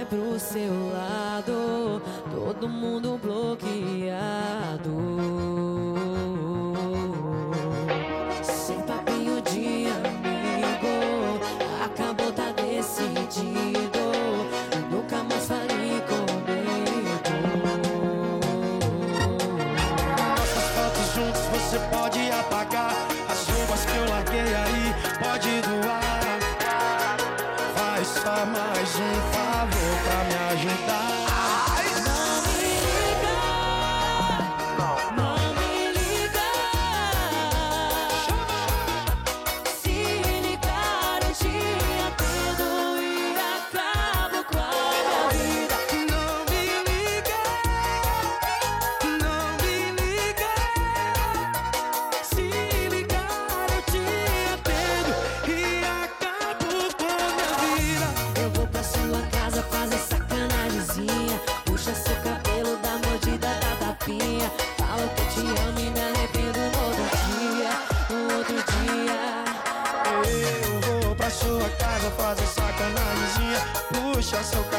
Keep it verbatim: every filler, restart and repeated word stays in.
vai pro seu lado, todo mundo bloqueado. Sem papinho de amigo, acabou, tá decidido. Nunca mais fale comigo. Nossas fotos juntos você pode apagar. As roupas que eu larguei aí pode doar. Faz só mais um favor pra me ajudar. Não me liga, não me liga. Se ligar eu te atendo e acabo com a minha vida. Não me liga, não me liga. Se ligar eu te atendo E acabo com a minha vida. Eu vou pra sua casa fazer sacanagemzinha. Puxa seu cabelo, dá mordida, dá tapinha. Fala que eu te amo e me arrependo no outro dia, no outro dia. Eu vou pra sua casa fazer sacanagemzinha. Puxa seu